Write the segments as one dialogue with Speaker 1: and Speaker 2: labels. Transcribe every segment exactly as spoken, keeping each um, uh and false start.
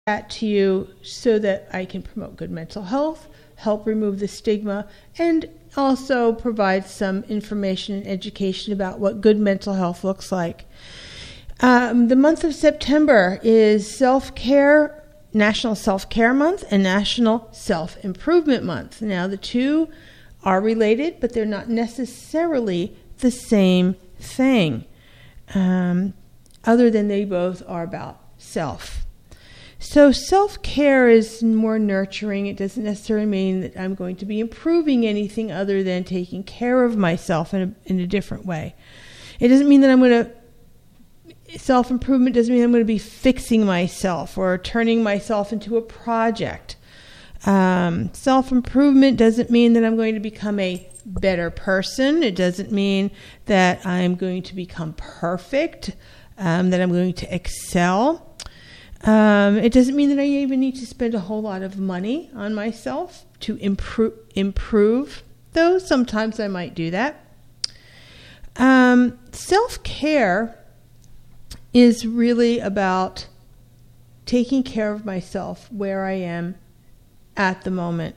Speaker 1: that to you so that I can promote good mental health, help remove the stigma, and also provide some information and education about what good mental health looks like. Um, the month of September is self-care, National Self-Care Month and National Self-Improvement Month. Now, the two are related, but they're not necessarily the same thing, um, other than they both are about self. So self-care is more nurturing. It doesn't necessarily mean that I'm going to be improving anything other than taking care of myself in a, in a different way. It doesn't mean that I'm going to, self-improvement doesn't mean I'm going to be fixing myself or turning myself into a project. Um, self-improvement doesn't mean that I'm going to become a better person. It doesn't mean that I'm going to become perfect, um, that I'm going to excel. Um, it doesn't mean that I even need to spend a whole lot of money on myself to improve, improve though sometimes I might do that. Um, self-care is really about taking care of myself where I am at the moment.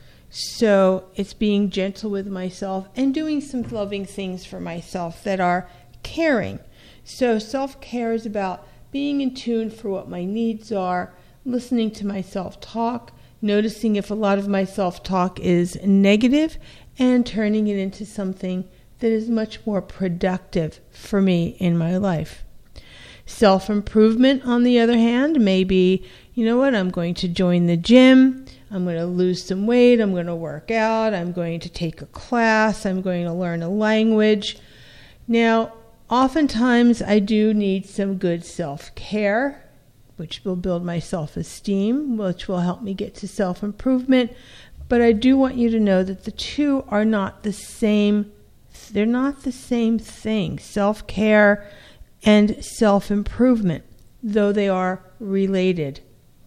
Speaker 1: So it's being gentle with myself and doing some loving things for myself that are caring. So self-care is about being in tune for what my needs are, listening to my self-talk, noticing if a lot of my self-talk is negative, and turning it into something that is much more productive for me in my life. Self-improvement, on the other hand, may be, you know what, I'm going to join the gym, I'm going to lose some weight, I'm going to work out, I'm going to take a class, I'm going to learn a language. Now, oftentimes, I do need some good self-care, which will build my self-esteem, which will help me get to self-improvement. But I do want you to know that the two are not the same. They're not the same thing, self-care and self-improvement, though they are related.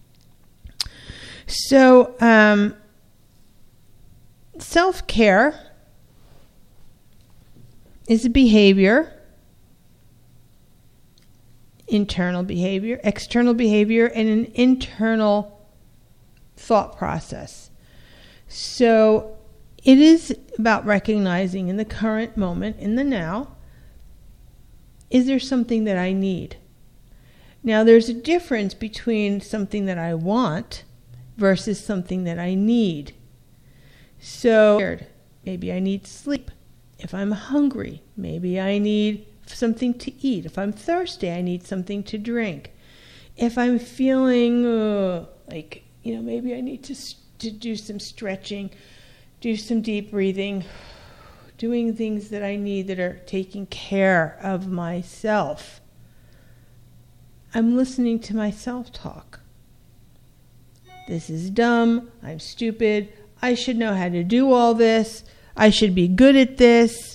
Speaker 1: So, um, self-care is a behavior, internal behavior, external behavior, and an internal thought process. So it is about recognizing in the current moment, in the now, is there something that I need? Now, there's a difference between something that I want versus something that I need. So maybe I need sleep. If I'm hungry, maybe I need something to eat. If I'm thirsty, I need something to drink. If I'm feeling uh, like, you know, maybe I need to, to do some stretching, do some deep breathing, doing things that I need that are taking care of myself. I'm listening to my self-talk. This is dumb. I'm stupid. I should know how to do all this. I should be good at this.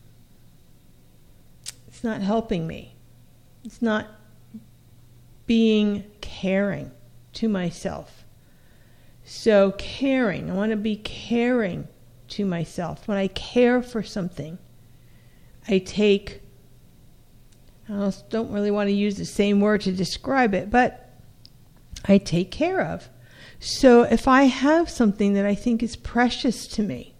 Speaker 1: It's not helping me. It's not being caring to myself. So caring, I want to be caring to myself. When I care for something, I take, I don't really want to use the same word to describe it, but I take care of. So if I have something that I think is precious to me,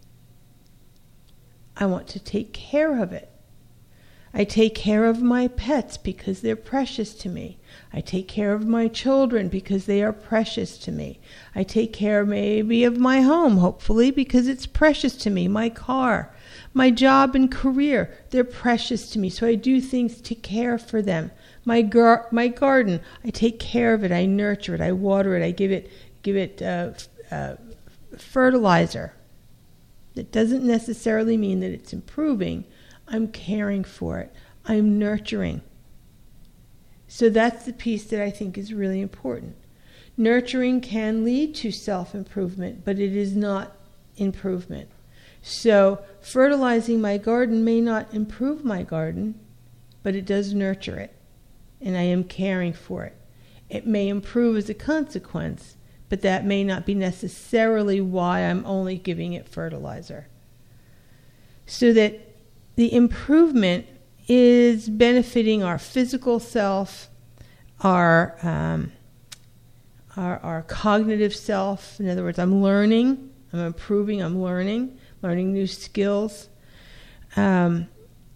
Speaker 1: I want to take care of it. I take care of my pets because they're precious to me. I take care of my children because they are precious to me. I take care maybe of my home, hopefully, because it's precious to me. My car, my job and career, they're precious to me. So I do things to care for them. My gar- my garden, I take care of it. I nurture it. I water it. I give it give it uh, uh, fertilizer. That doesn't necessarily mean that it's improving. I'm caring for it. I'm nurturing. So that's the piece that I think is really important. Nurturing can lead to self-improvement, but it is not improvement. So fertilizing my garden may not improve my garden, but it does nurture it, and I am caring for it. It may improve as a consequence, but that may not be necessarily why I'm only giving it fertilizer. So that the improvement is benefiting our physical self, our um, our, our cognitive self. In other words, I'm learning, I'm improving, I'm learning, learning new skills. Um,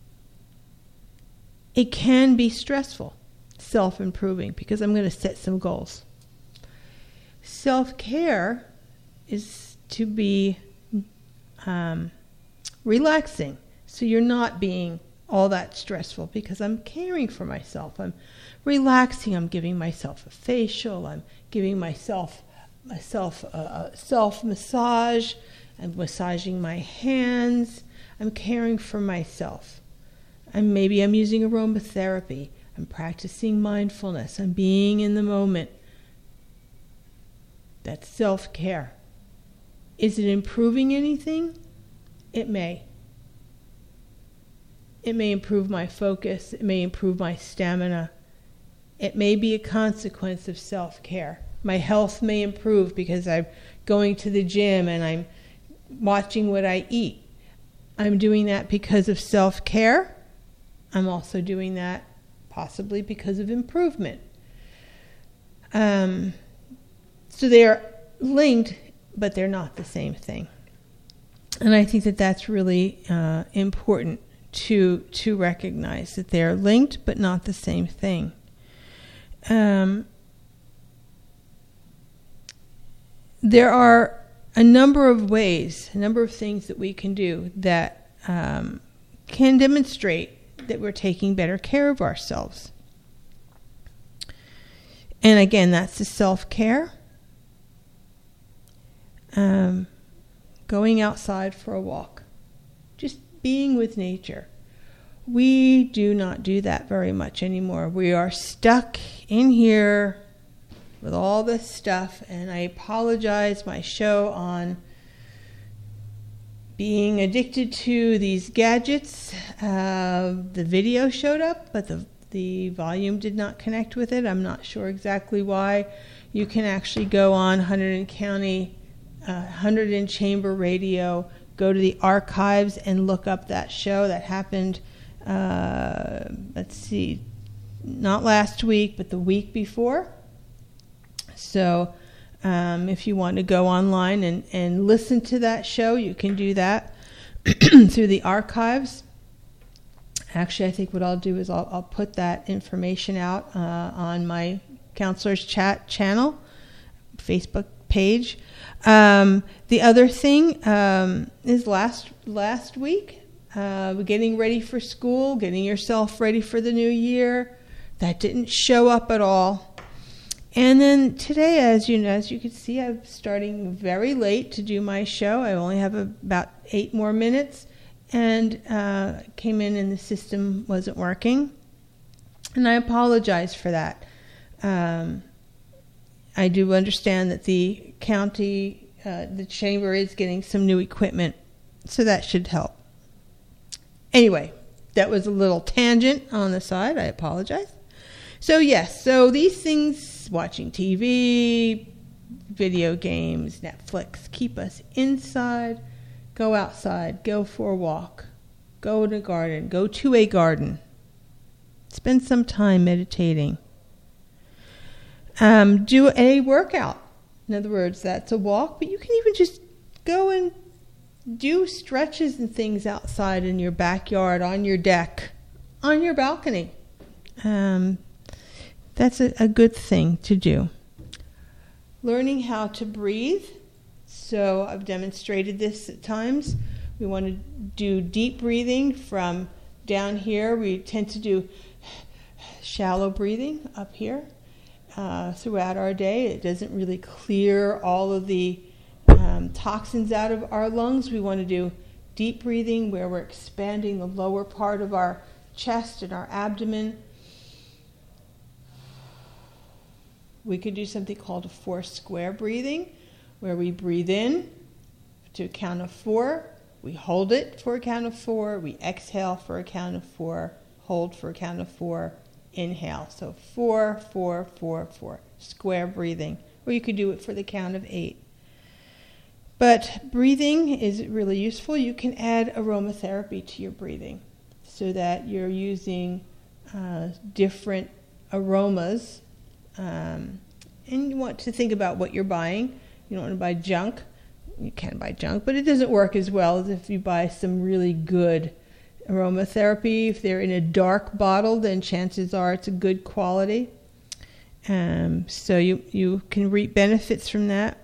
Speaker 1: it can be stressful, self-improving, because I'm going to set some goals. Self-care is to be um, relaxing, so you're not being all that stressful, because I'm caring for myself. I'm relaxing. I'm giving myself a facial. I'm giving myself myself a, a self massage. I'm massaging my hands. I'm caring for myself. And maybe I'm using aromatherapy. I'm practicing mindfulness. I'm being in the moment. That's self-care. Is it improving anything? It may. It may improve my focus. It may improve my stamina. It may be a consequence of self-care. My health may improve because I'm going to the gym and I'm watching what I eat. I'm doing that because of self-care. I'm also doing that possibly because of improvement. Um, so they are linked, but they're not the same thing. And I think that that's really uh, important to to recognize, that they're linked but not the same thing. Um, there are a number of ways, a number of things that we can do that um, can demonstrate that we're taking better care of ourselves. And again, that's the self-care. Um, going outside for a walk. Just being with nature. We do not do that very much anymore. We are stuck in here with all this stuff, and I apologize, my show on being addicted to these gadgets, uh, the video showed up, but the the volume did not connect with it. I'm not sure exactly why. You can actually go on Hunterdon County, uh, Hunterdon Chamber Radio, go to the archives and look up that show that happened, uh, let's see, not last week, but the week before. So um, if you want to go online and, and listen to that show, you can do that through the archives. Actually, I think what I'll do is I'll, I'll put that information out uh, on my Counselors Chat channel, Facebook page. Um, the other thing um, is last last week, uh, getting ready for school, getting yourself ready for the new year. That didn't show up at all. And then today, as you know, as you can see, I'm starting very late to do my show. I only have about eight more minutes. And uh, came in and the system wasn't working. And I apologize for that. Um, I do understand that the county, uh, the chamber is getting some new equipment, so that should help. Anyway, that was a little tangent on the side. I apologize. So yes, so these things, watching T V, video games, Netflix, keep us inside. Go outside, go for a walk, go in a garden, go to a garden. Spend some time meditating. Um, do a workout. In other words, that's a walk, but you can even just go and do stretches and things outside in your backyard, on your deck, on your balcony. Um, that's a, a good thing to do. Learning how to breathe. So I've demonstrated this at times. We want to do deep breathing from down here. We tend to do shallow breathing up here uh, throughout our day. It doesn't really clear all of the um, toxins out of our lungs. We want to do deep breathing where we're expanding the lower part of our chest and our abdomen. We could do something called a four square breathing, where we breathe in to a count of four, we hold it for a count of four, we exhale for a count of four, hold for a count of four, inhale. So four, four, four, four, square breathing. Or you could do it for the count of eight. But breathing is really useful. You can add aromatherapy to your breathing so that you're using uh, different aromas um, and you want to think about what you're buying. You don't want to buy junk. You can buy junk, but it doesn't work as well as if you buy some really good aromatherapy. If they're in a dark bottle, then chances are it's a good quality. Um, so you, you can reap benefits from that.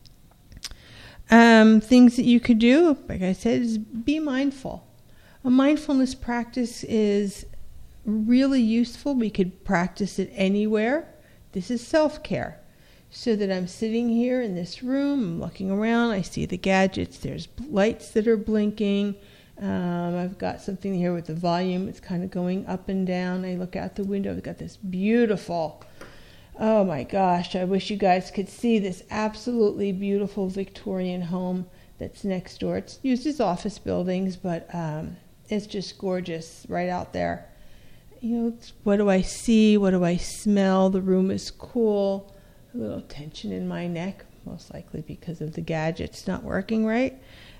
Speaker 1: Um, things that you could do, like I said, is be mindful. A mindfulness practice is really useful. We could practice it anywhere. This is self-care. So that I'm sitting here in this room, I'm looking around, I see the gadgets, there's lights that are blinking. Um, I've got something here with the volume, it's kind of going up and down. I look out the window, I've got this beautiful, oh my gosh, I wish you guys could see this absolutely beautiful Victorian home that's next door. It's used as office buildings, but um, it's just gorgeous right out there. You know, what do I see? What do I smell? The room is cool. A little tension in my neck, most likely because of the gadgets not working right.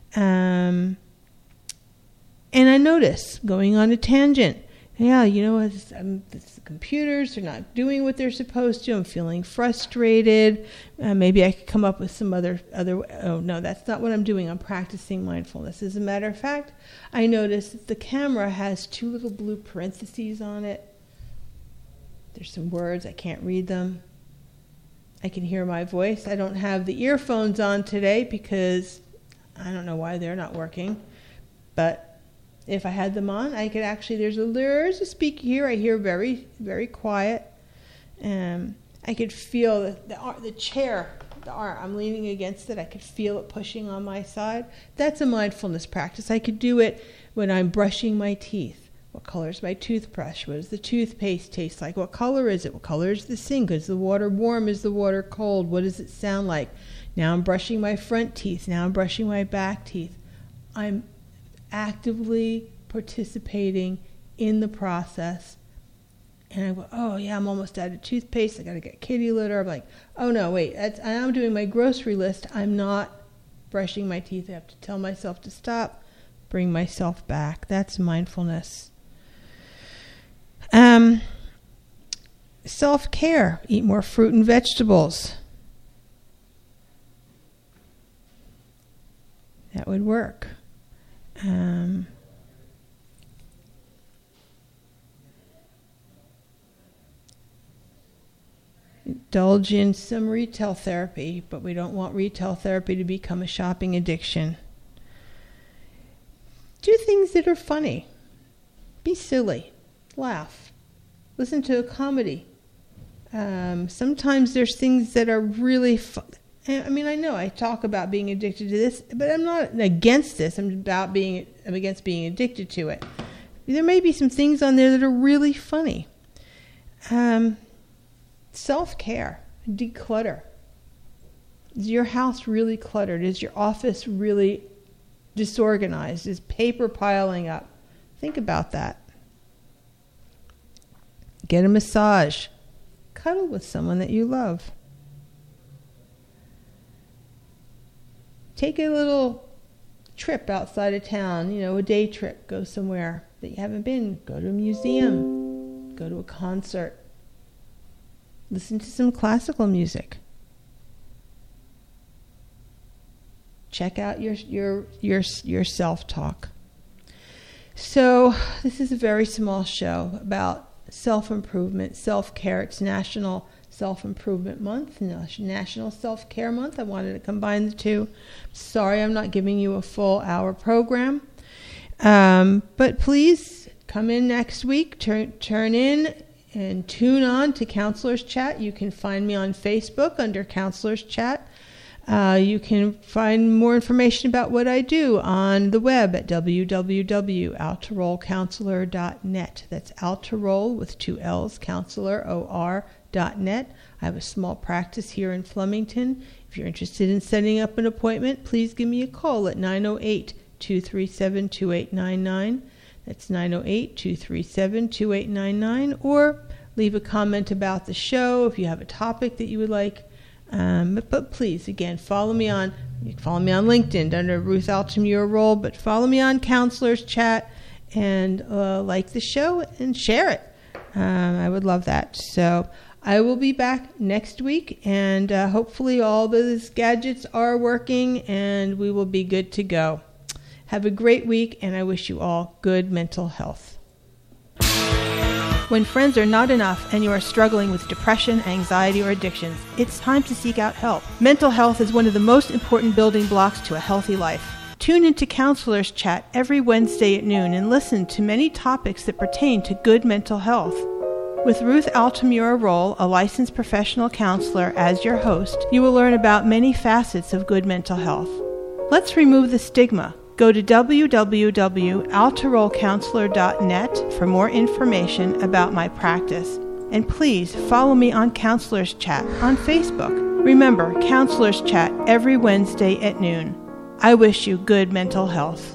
Speaker 1: Um, and I notice, going on a tangent, yeah, you know, it's, um, it's the computers are not doing what they're supposed to. I'm feeling frustrated. Uh, maybe I could come up with some other, other, oh no, that's not what I'm doing. I'm practicing mindfulness. As a matter of fact, I noticed that the camera has two little blue parentheses on it. There's some words, I can't read them. I can hear my voice. I don't have the earphones on today because I don't know why they're not working. But if I had them on, I could actually, there's a, there's a speaker here. I hear very, very quiet. Um, I could feel the, the, the chair, the arm, I'm leaning against it. I could feel it pushing on my side. That's a mindfulness practice. I could do it when I'm brushing my teeth. What color is my toothbrush? What does the toothpaste taste like? What color is it? What color is the sink? Is the water warm? Is the water cold? What does it sound like? Now I'm brushing my front teeth. Now I'm brushing my back teeth. I'm actively participating in the process. And I go, oh yeah, I'm almost out of toothpaste. I got to get kitty litter. I'm like, oh no, wait, that's, I'm doing my grocery list. I'm not brushing my teeth. I have to tell myself to stop, bring myself back. That's mindfulness. Um, self-care. Eat more fruit and vegetables. That would work. Um, indulge in some retail therapy, but we don't want retail therapy to become a shopping addiction. Do things that are funny. Be silly. Laugh. Listen to a comedy. Um, sometimes there's things that are really fun. I mean, I know I talk about being addicted to this, but I'm not against this. I'm about being, I'm against being addicted to it. There may be some things on there that are really funny. Um, self-care. Declutter. Is your house really cluttered? Is your office really disorganized? Is paper piling up? Think about that. Get a massage. Cuddle with someone that you love. Take a little trip outside of town, you know, a day trip. Go somewhere that you haven't been. Go to a museum. Go to a concert. Listen to some classical music. Check out your your your your self-talk. So this is a very small show about self-improvement, self-care. It's National Self-Improvement Month, National Self-Care Month. I wanted to combine the two. Sorry I'm not giving you a full hour program. Um, but please come in next week. Turn, turn in and tune on to Counselor's Chat. You can find me on Facebook under Counselor's Chat. Uh, you can find more information about what I do on the web at w w w dot alterol counselor dot net. That's Alterol with two L's, Counselor, O R, dot net. I have a small practice here in Flemington. If you're interested in setting up an appointment, please give me a call at nine oh eight, two three seven, two eight nine nine. That's nine oh eight, two three seven, two eight nine nine. Or leave a comment about the show if you have a topic that you would like. Um, but, but please, again, follow me on, you can follow me on LinkedIn under Ruth Altamura Roll, but follow me on Counselor's Chat and uh, like the show and share it. Um, I would love that. So I will be back next week, and uh, hopefully all those gadgets are working, and we will be good to go. Have a great week, and I wish you all good mental health. When friends are not enough and you are struggling with depression, anxiety, or addictions, it's time to seek out help. Mental health is one of the most important building blocks to a healthy life. Tune into Counselors Chat every Wednesday at noon and listen to many topics that pertain to good mental health. With Ruth Altamura Roll, a licensed professional counselor, as your host, you will learn about many facets of good mental health. Let's remove the stigma. Go to w w w dot altaroll counselor dot net for more information about my practice. And please follow me on Counselors Chat on Facebook. Remember, Counselors Chat every Wednesday at noon. I wish you good mental health.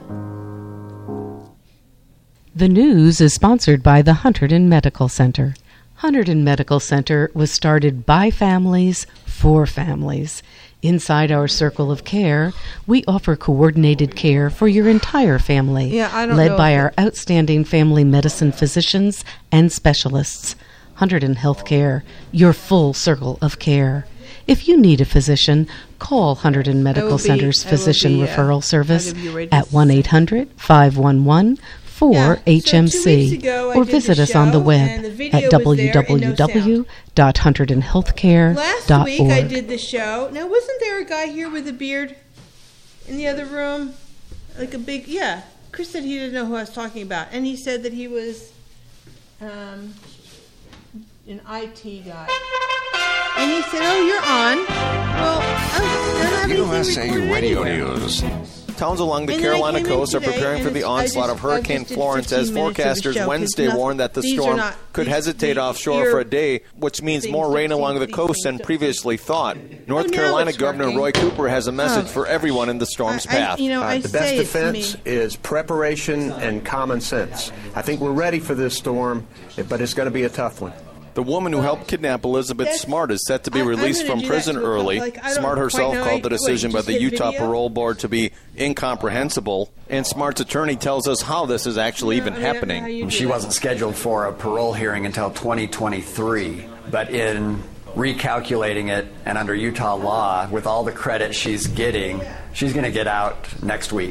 Speaker 2: The news is sponsored by the Hunterdon Medical Center. Hunterdon Medical Center was started by families for families. Inside our circle of care, we offer coordinated care for your entire family,
Speaker 1: yeah, I don't
Speaker 2: led
Speaker 1: know
Speaker 2: by
Speaker 1: if
Speaker 2: our outstanding family medicine physicians and specialists. Hunterdon Healthcare, your full circle of care. If you need a physician, call Hunterdon Medical
Speaker 1: be,
Speaker 2: Center's physician
Speaker 1: be, uh,
Speaker 2: referral service
Speaker 1: ready
Speaker 2: at one eight hundred, five one one, four H M C
Speaker 1: yeah, so
Speaker 2: or visit us on the web at w w w dot hunterdon healthcare dot org.
Speaker 1: Last week I did the show. Now, wasn't there a guy here with a beard in the other room? Like a big, yeah. Chris said he didn't know who I was talking about. And he said that he was um, an I T guy. And he said, oh, you're on. Well, I don't have
Speaker 3: U S
Speaker 1: anything
Speaker 3: A Radio
Speaker 1: anywhere.
Speaker 3: News.
Speaker 4: Towns along the
Speaker 1: And then I
Speaker 4: Carolina
Speaker 1: came in
Speaker 4: coast are
Speaker 1: today,
Speaker 4: preparing for
Speaker 1: and
Speaker 4: the
Speaker 1: it's- I
Speaker 4: onslaught
Speaker 1: just-
Speaker 4: of Hurricane
Speaker 1: I just did
Speaker 4: Florence as
Speaker 1: fifteen minutes of the
Speaker 4: forecasters
Speaker 1: show, 'cause
Speaker 4: Wednesday
Speaker 1: nothing-
Speaker 4: warned that the
Speaker 1: these are
Speaker 4: storm
Speaker 1: not-
Speaker 4: could
Speaker 1: these-
Speaker 4: hesitate
Speaker 1: the-
Speaker 4: offshore
Speaker 1: your
Speaker 4: for a day, which means
Speaker 1: things
Speaker 4: more
Speaker 1: don't
Speaker 4: rain
Speaker 1: seem-
Speaker 4: along the
Speaker 1: these
Speaker 4: coast than
Speaker 1: things don't-
Speaker 4: previously thought. North
Speaker 1: Oh, now
Speaker 4: Carolina
Speaker 1: it's
Speaker 4: Governor
Speaker 1: working.
Speaker 4: Roy Cooper has a message
Speaker 1: Oh.
Speaker 4: for everyone in the storm's
Speaker 1: I- I-
Speaker 4: path.
Speaker 1: you know, I
Speaker 5: Uh, the
Speaker 1: say
Speaker 5: best
Speaker 1: it's
Speaker 5: defense
Speaker 1: me.
Speaker 5: is preparation and common sense. I think we're ready for this storm, but it's going to be a tough one.
Speaker 4: The woman who helped kidnap Elizabeth
Speaker 1: That's-
Speaker 4: Smart is set to be
Speaker 1: I- I'm
Speaker 4: released
Speaker 1: gonna
Speaker 4: from
Speaker 1: do
Speaker 4: prison
Speaker 1: that to a-
Speaker 4: early.
Speaker 1: like, I don't
Speaker 4: Smart
Speaker 1: quite
Speaker 4: herself
Speaker 1: know-
Speaker 4: called the
Speaker 1: wait,
Speaker 4: decision by
Speaker 1: just
Speaker 4: the
Speaker 1: hit
Speaker 4: Utah
Speaker 1: video?
Speaker 4: Parole Board to be incomprehensible, and Smart's attorney tells us how this is actually
Speaker 1: No,
Speaker 4: even
Speaker 1: I mean, I don't know
Speaker 4: happening.
Speaker 1: how you do
Speaker 6: She
Speaker 1: that.
Speaker 6: wasn't scheduled for a parole hearing until twenty twenty-three, but in recalculating it and under Utah law, with all the credit she's getting, she's going to get out next week.